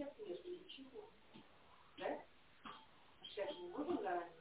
сейчас между ничего. Да? Сейчас не можем гарантировать.